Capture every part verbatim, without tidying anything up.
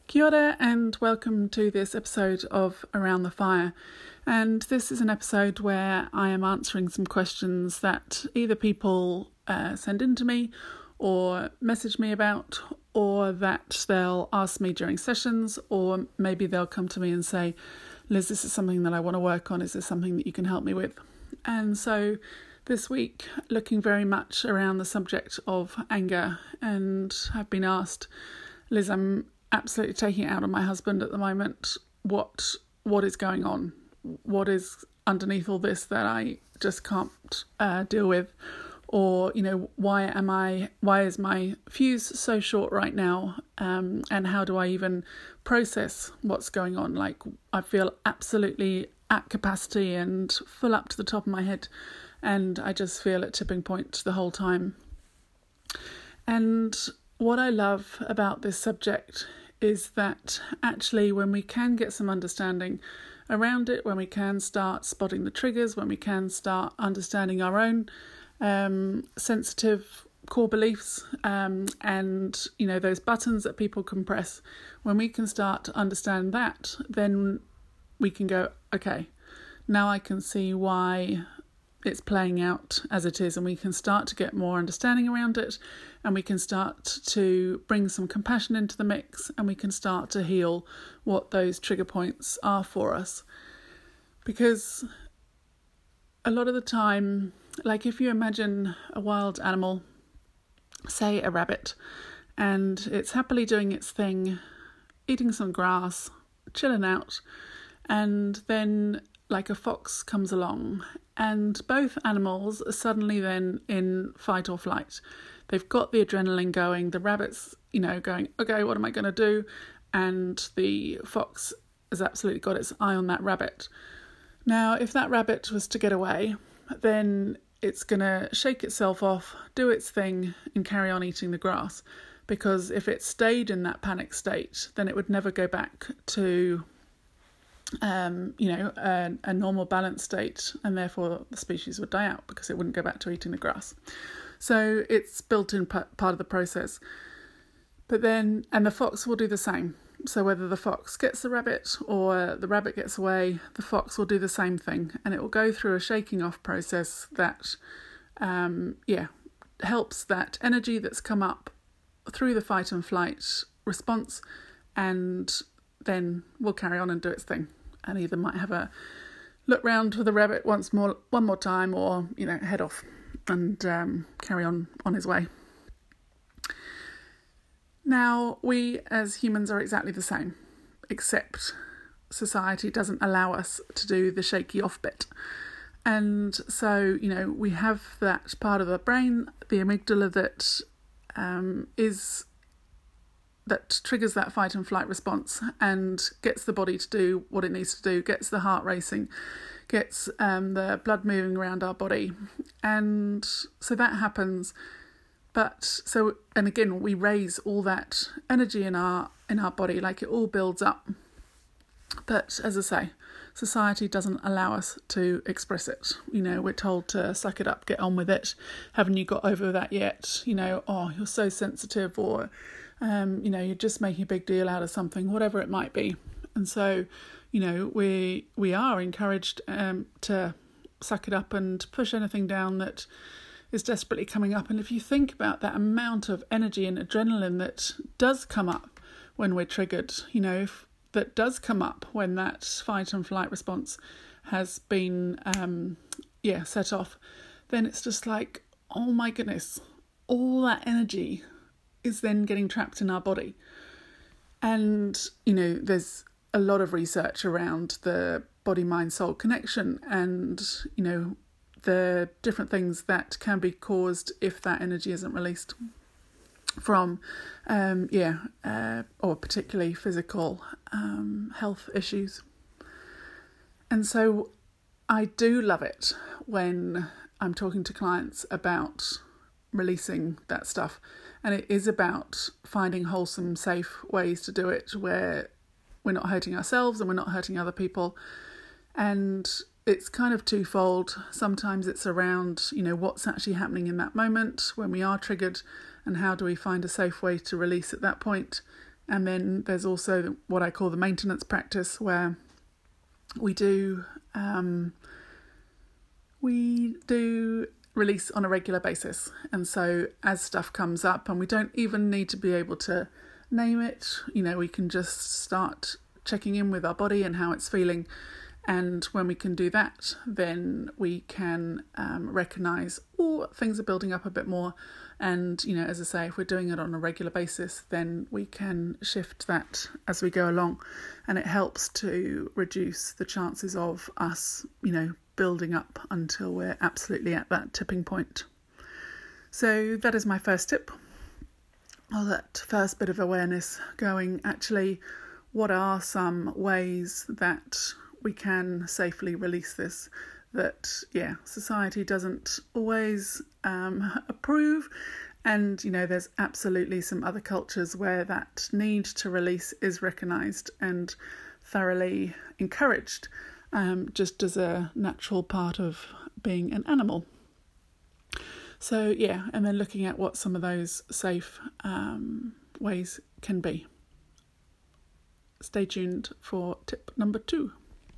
Kia ora and welcome to this episode of Around the Fire. And this is an episode where I am answering some questions that either people uh, send in to me or message me about, or that they'll ask me during sessions, or maybe they'll come to me and say, Liz, this is something that I want to work on. Is this something that you can help me with? And so this week, looking very much around the subject of anger, and I've been asked, Liz, I'm absolutely taking it out on my husband at the moment. What what is going on? What is underneath all this that I just can't uh, deal with? Or, you know, why am I? Why is my fuse so short right now? Um, and how do I even process what's going on? Like, I feel absolutely at capacity and full up to the top of my head, and I just feel at tipping point the whole time. And what I love about this subject is that actually when we can get some understanding around it, when we can start spotting the triggers, when we can start understanding our own um, sensitive core beliefs um, and, you know, those buttons that people can press, when we can start to understand that, then we can go, okay, now I can see why it's playing out as it is, and we can start to get more understanding around it, and we can start to bring some compassion into the mix, and we can start to heal what those trigger points are for us. Because a lot of the time, like if you imagine a wild animal, say a rabbit, and it's happily doing its thing, eating some grass, chilling out, and then like a fox comes along, and both animals are suddenly then in fight or flight. They've got the adrenaline going, the rabbit's, you know, going, okay, what am I going to do? And the fox has absolutely got its eye on that rabbit. Now, if that rabbit was to get away, then it's going to shake itself off, do its thing, and carry on eating the grass. Because if it stayed in that panic state, then it would never go back to Um, you know, a, a normal balanced state, and therefore the species would die out because it wouldn't go back to eating the grass. So it's built in p- part of the process. But then, and the fox will do the same. So whether the fox gets the rabbit or the rabbit gets away, the fox will do the same thing, and it will go through a shaking off process that, um, yeah, helps that energy that's come up through the fight and flight response, and then will carry on and do its thing. And either might have a look round for the rabbit once more, one more time, or, you know, head off and um, carry on on his way. Now, we as humans are exactly the same, except society doesn't allow us to do the shaky off bit. And so, you know, we have that part of the brain, the amygdala, that um, is... that triggers that fight and flight response and gets the body to do what it needs to do, gets the heart racing, gets um, the blood moving around our body. And so that happens. But so, and again, we raise all that energy in our in our body, like it all builds up. But as I say, society doesn't allow us to express it. You know, we're told to suck it up, get on with it. Haven't you got over that yet? You know, oh, you're so sensitive, or Um, you know, you're just making a big deal out of something, whatever it might be. And so, you know, we we are encouraged um, to suck it up and push anything down that is desperately coming up. And if you think about that amount of energy and adrenaline that does come up when we're triggered, you know, if, that does come up when that fight and flight response has been, um, yeah, set off, then it's just like, oh my goodness, all that energy is then getting trapped in our body. And, you know, there's a lot of research around the body-mind-soul connection and, you know, the different things that can be caused if that energy isn't released from, um, yeah, uh, or particularly physical um, health issues. And so I do love it when I'm talking to clients about releasing that stuff. And it is about finding wholesome, safe ways to do it where we're not hurting ourselves and we're not hurting other people. And it's kind of twofold. Sometimes it's around, you know, what's actually happening in that moment when we are triggered, and how do we find a safe way to release at that point. And then there's also what I call the maintenance practice, where we do um, we do release on a regular basis. And so as stuff comes up, and we don't even need to be able to name it, you know, we can just start checking in with our body and how it's feeling. And when we can do that, then we can um, recognise, oh, things are building up a bit more. And, you know, as I say, if we're doing it on a regular basis, then we can shift that as we go along. And it helps to reduce the chances of us, you know, building up until we're absolutely at that tipping point. So that is my first tip. Or that first bit of awareness going, actually, what are some ways that we can safely release this, that, yeah, society doesn't always um, approve. And, you know, there's absolutely some other cultures where that need to release is recognised and thoroughly encouraged, um, just as a natural part of being an animal. So, yeah, and then looking at what some of those safe um, ways can be. Stay tuned for tip number two.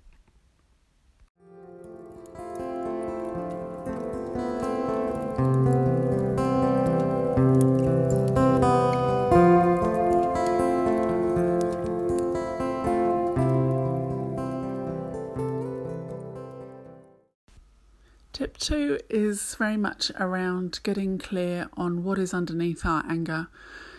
Tip two is very much around getting clear on what is underneath our anger.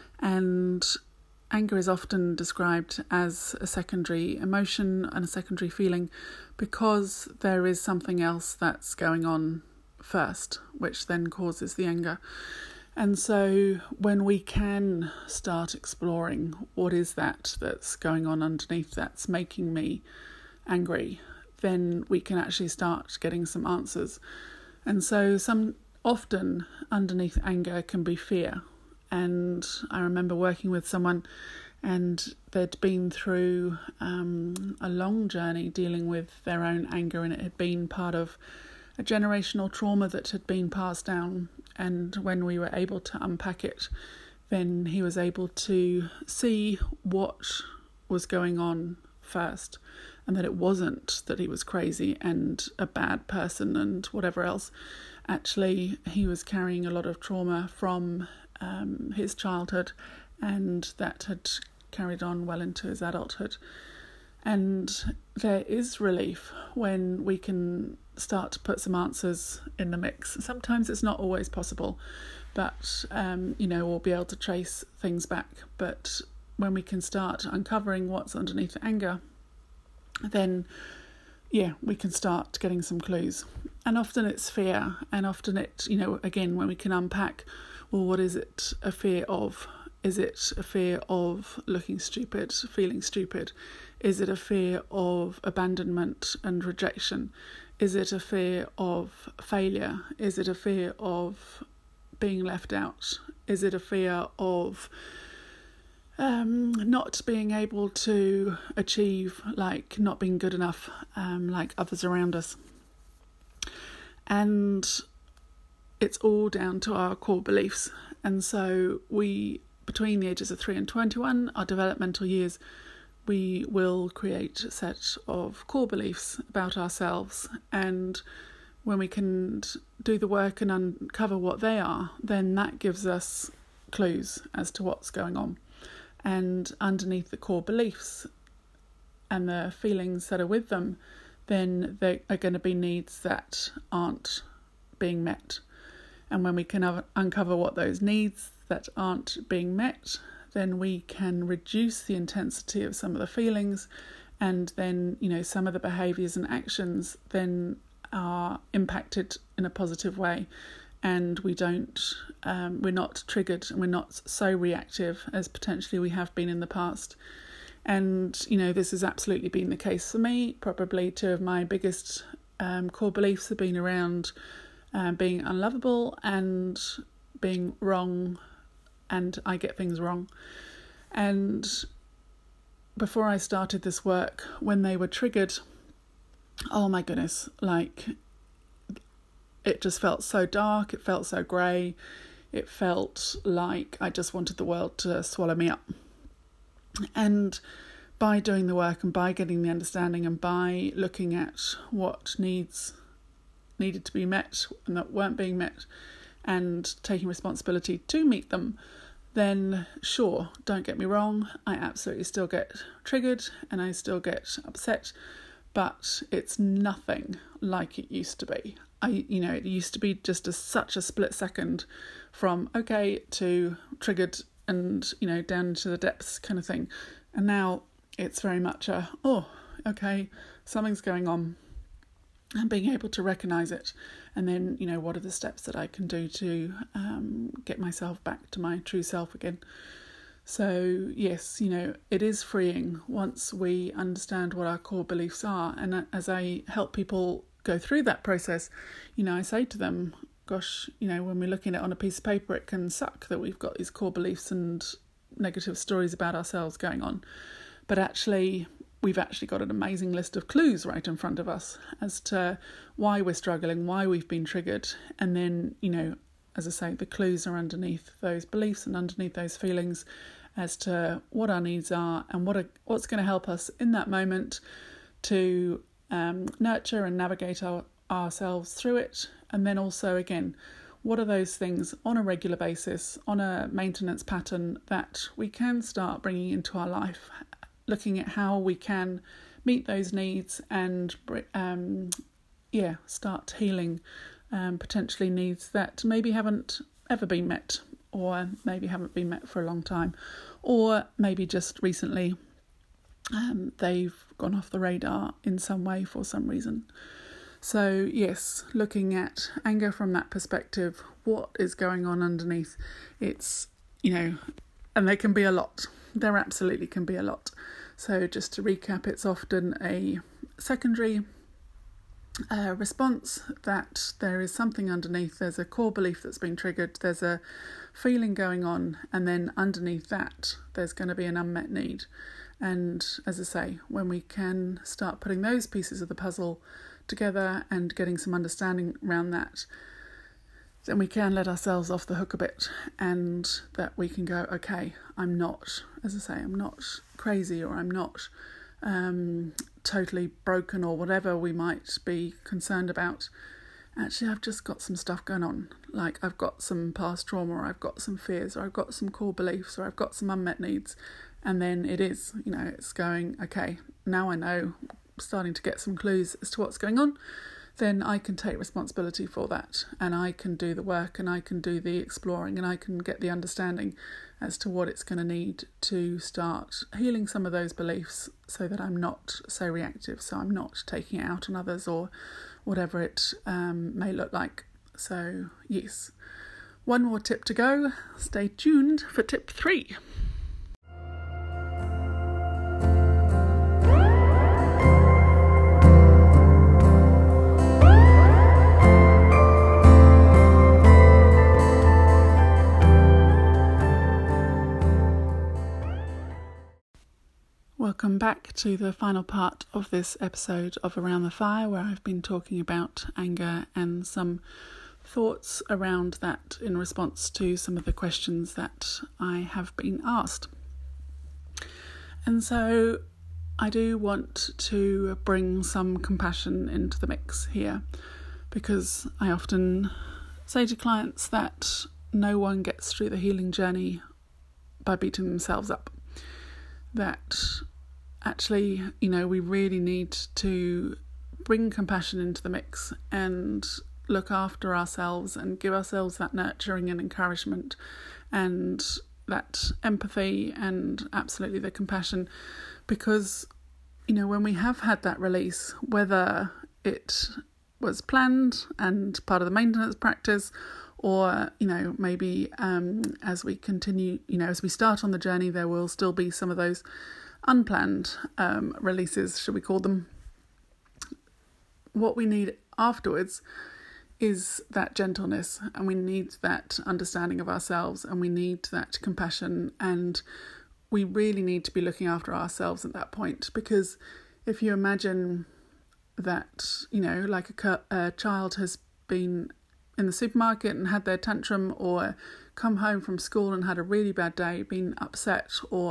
And anger is often described as a secondary emotion and a secondary feeling because there is something else that's going on first, which then causes the anger. And so when we can start exploring what is that that's going on underneath that's making me angry, then we can actually start getting some answers. And so some often underneath anger can be fear. And I remember working with someone, and they'd been through um, a long journey dealing with their own anger, and it had been part of a generational trauma that had been passed down. And when we were able to unpack it, then he was able to see what was going on first, and that it wasn't that he was crazy and a bad person and whatever else. Actually, he was carrying a lot of trauma from um, his childhood, and that had carried on well into his adulthood. And there is relief when we can start to put some answers in the mix. Sometimes it's not always possible, but um, you know, we'll be able to trace things back. But when we can start uncovering what's underneath the anger, then yeah, we can start getting some clues. And often it's fear, and often it, you know, again, when we can unpack, well, what is it a fear of? Is it a fear of looking stupid, feeling stupid? Is it a fear of abandonment and rejection? Is it a fear of failure? Is it a fear of being left out? Is it a fear of Um, not being able to achieve, like not being good enough, um, like others around us? And it's all down to our core beliefs. And so we, between the ages of three and twenty-one, our developmental years, we will create a set of core beliefs about ourselves. And when we can do the work and uncover what they are, then that gives us clues as to what's going on. And underneath the core beliefs and the feelings that are with them, then there are going to be needs that aren't being met. And when we can un- uncover what those needs that aren't being met, then we can reduce the intensity of some of the feelings, and then, you know, some of the behaviours and actions then are impacted in a positive way. And we don't, um, we're not triggered, and we're not so reactive as potentially we have been in the past. And, you know, this has absolutely been the case for me. Probably two of my biggest um, core beliefs have been around uh, being unlovable and being wrong, and I get things wrong. And before I started this work, when they were triggered, oh my goodness, like, it just felt so dark, it felt so grey, it felt like I just wanted the world to swallow me up. And by doing the work and by getting the understanding and by looking at what needs needed to be met and that weren't being met and taking responsibility to meet them, then sure, don't get me wrong, I absolutely still get triggered and I still get upset, but it's nothing like it used to be. I, you know, it used to be just a, such a split second from okay to triggered and, you know, down to the depths kind of thing. And now it's very much a, oh, okay, something's going on, and being able to recognise it. And then, you know, what are the steps that I can do to um, get myself back to my true self again? So, yes, you know, it is freeing once we understand what our core beliefs are. And as I help people go through that process, you know, I say to them, gosh, you know, when we're looking at it on a piece of paper, it can suck that we've got these core beliefs and negative stories about ourselves going on. But actually, we've actually got an amazing list of clues right in front of us as to why we're struggling, why we've been triggered. And then, you know, as I say, the clues are underneath those beliefs and underneath those feelings as to what our needs are and what are, what's going to help us in that moment to um, nurture and navigate our, ourselves through it. And then also, again, what are those things on a regular basis, on a maintenance pattern that we can start bringing into our life, looking at how we can meet those needs and um, yeah, start healing um, potentially needs that maybe haven't ever been met, or maybe haven't been met for a long time, or maybe just recently um, they've gone off the radar in some way for some reason. So yes, looking at anger from that perspective, what is going on underneath? It's, you know, and there can be a lot. There absolutely can be a lot. So just to recap, it's often a secondary uh, response that there is something underneath. There's a core belief that's been triggered. There's a feeling going on. And then underneath that, there's going to be an unmet need. And as I say, when we can start putting those pieces of the puzzle together and getting some understanding around that, then we can let ourselves off the hook a bit, and that we can go, okay, I'm not, as I say, I'm not crazy, or I'm not um, totally broken, or whatever we might be concerned about. Actually, I've just got some stuff going on. Like I've got some past trauma, or I've got some fears, or I've got some core beliefs, or I've got some unmet needs. And then it is, you know, it's going, okay, now I know, starting to get some clues as to what's going on. Then I can take responsibility for that, and I can do the work, and I can do the exploring, and I can get the understanding as to what it's going to need to start healing some of those beliefs, so that I'm not so reactive, so I'm not taking it out on others, or whatever it um, may look like. So yes, one more tip to go. Stay tuned for tip three. Welcome back to the final part of this episode of Around the Fire, where I've been talking about anger and some thoughts around that in response to some of the questions that I have been asked. And so I do want to bring some compassion into the mix here, because I often say to clients that no one gets through the healing journey by beating themselves up. That actually, you know, we really need to bring compassion into the mix and look after ourselves and give ourselves that nurturing and encouragement and that empathy and absolutely the compassion, because, you know, when we have had that release, whether it was planned and part of the maintenance practice, or, you know, maybe um, as we continue, you know, as we start on the journey, there will still be some of those unplanned um, releases, should we call them. What we need afterwards is that gentleness, and we need that understanding of ourselves, and we need that compassion, and we really need to be looking after ourselves at that point. Because if you imagine that, you know, like a, a child has been in the supermarket and had their tantrum, or come home from school and had a really bad day, been upset, or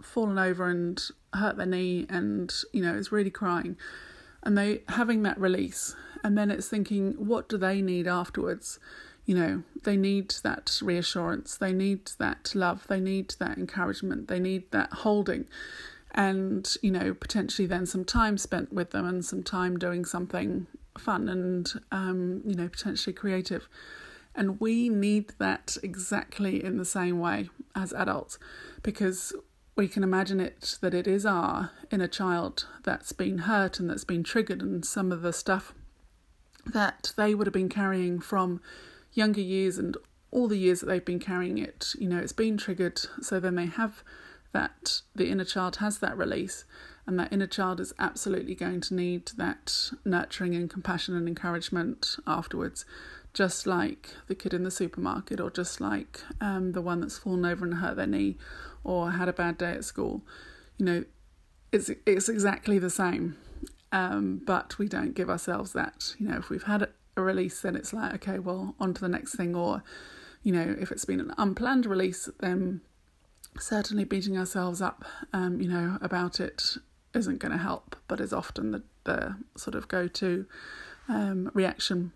fallen over and hurt their knee and, you know, is really crying, and they having that release, and then it's thinking, what do they need afterwards? You know, they need that reassurance, they need that love, they need that encouragement, they need that holding, and, you know, potentially then some time spent with them and some time doing something fun and, um, you know, potentially creative. And we need that exactly in the same way as adults, because we can imagine it that it is our inner child that's been hurt and that's been triggered, and some of the stuff that they would have been carrying from younger years and all the years that they've been carrying it, you know, it's been triggered. So then they have that, the inner child has that release, and that inner child is absolutely going to need that nurturing and compassion and encouragement afterwards, just like the kid in the supermarket, or just like um, the one that's fallen over and hurt their knee or had a bad day at school. You know, it's it's exactly the same, um, but we don't give ourselves that. You know, if we've had a release, then it's like, okay, well, on to the next thing. Or, you know, if it's been an unplanned release, then certainly beating ourselves up, um, you know, about it isn't going to help, but is often the, the sort of go-to um, reaction.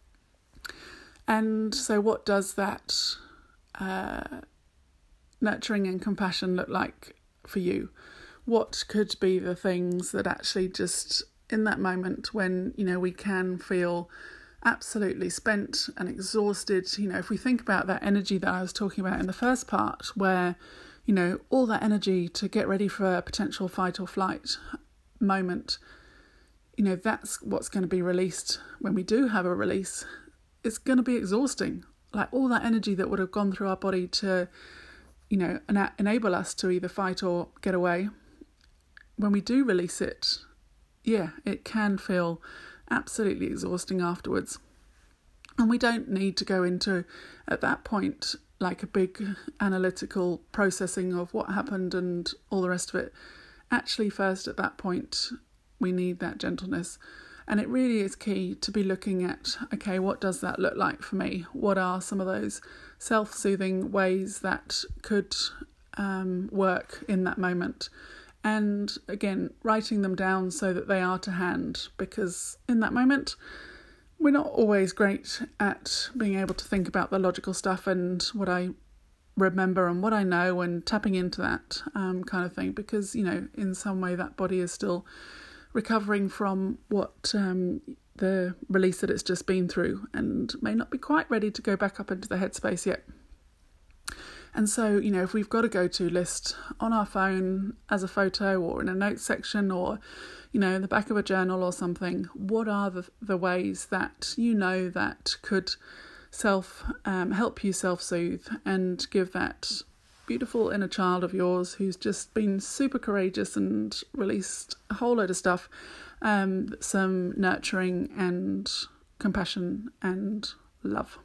And so what does that uh, nurturing and compassion look like for you? What could be the things that actually just in that moment when, you know, we can feel absolutely spent and exhausted, you know, if we think about that energy that I was talking about in the first part, where, you know, all that energy to get ready for a potential fight or flight moment, you know, that's what's going to be released when we do have a release. It's going to be exhausting. Like all that energy that would have gone through our body to, you know, ena- enable us to either fight or get away. When we do release it, yeah, it can feel absolutely exhausting afterwards. And we don't need to go into, at that point, like a big analytical processing of what happened and all the rest of it. Actually, first at that point, we need that gentleness. And it really is key to be looking at, okay, what does that look like for me? What are some of those self-soothing ways that could um, work in that moment? And again, writing them down so that they are to hand, because in that moment, we're not always great at being able to think about the logical stuff and what I remember and what I know and tapping into that um, kind of thing, because, you know, in some way that body is still recovering from what um, the release that it's just been through, and may not be quite ready to go back up into the headspace yet. And so, you know, if we've got a go-to list on our phone as a photo or in a notes section or, you know, in the back of a journal or something, what are the, the ways that you know that could self um, help you self-soothe and give that beautiful inner child of yours who's just been super courageous and released a whole load of stuff, um, some nurturing and compassion and love.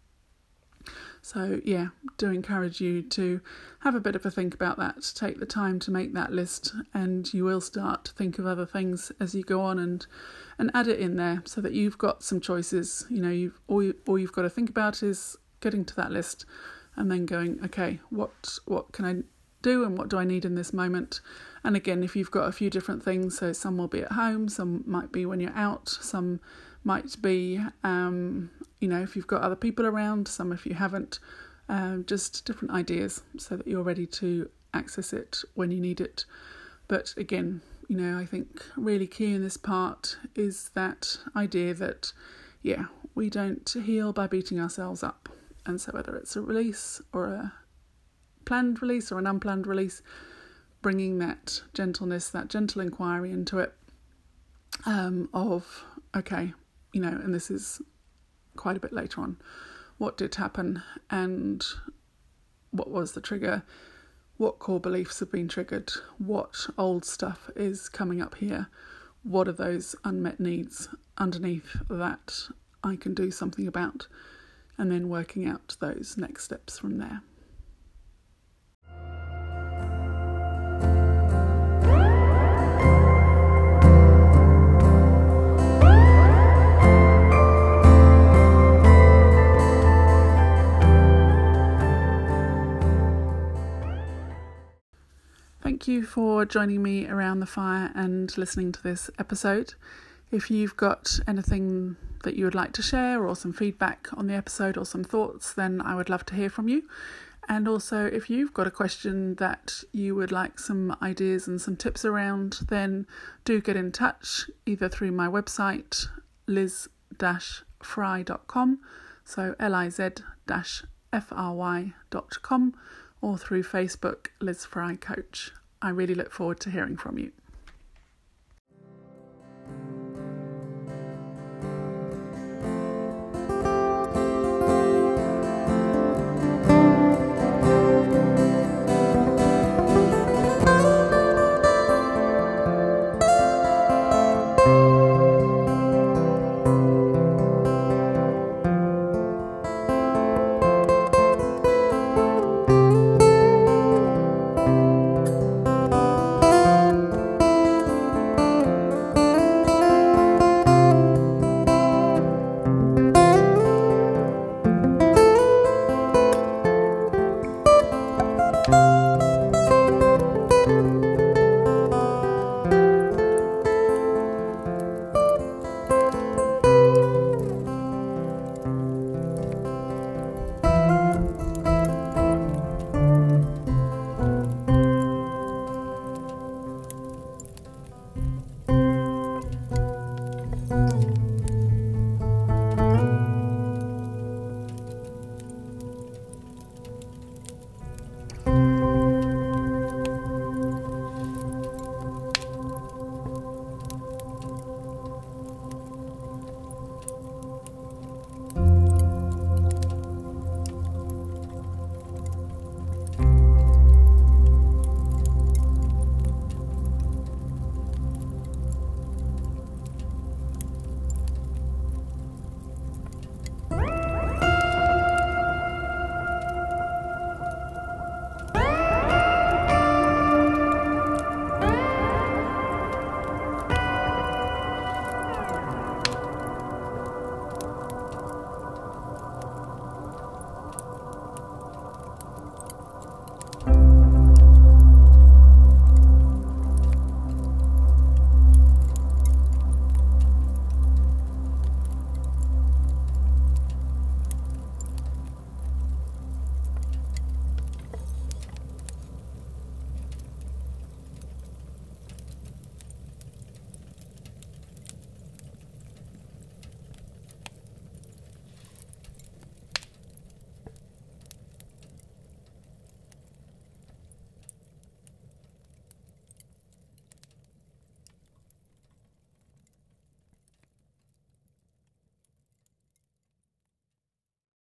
So yeah, do encourage you to have a bit of a think about that, take the time to make that list, and you will start to think of other things as you go on and and add it in there so that you've got some choices. You know, you've all, you, all you've got to think about is getting to that list and then going, okay, what what can I do and what do I need in this moment? And again, if you've got a few different things, so some will be at home, some might be when you're out, some might be, um, you know, if you've got other people around, some if you haven't, um, just different ideas so that you're ready to access it when you need it. But again, you know, I think really key in this part is that idea that, yeah, we don't heal by beating ourselves up. And so whether it's a release or a planned release or an unplanned release, bringing that gentleness, that gentle inquiry into it, um, of, okay, you know, and this is quite a bit later on, what did happen and what was the trigger? What core beliefs have been triggered? What old stuff is coming up here? What are those unmet needs underneath that I can do something about? And then working out those next steps from there. Thank you for joining me around the fire and listening to this episode. If you've got anything that you would like to share or some feedback on the episode or some thoughts, then I would love to hear from you. And also, if you've got a question that you would like some ideas and some tips around, then do get in touch either through my website, liz dash fry dot com, so L I Z F R Y dot com, or through Facebook, Liz Fry Coach. I really look forward to hearing from you.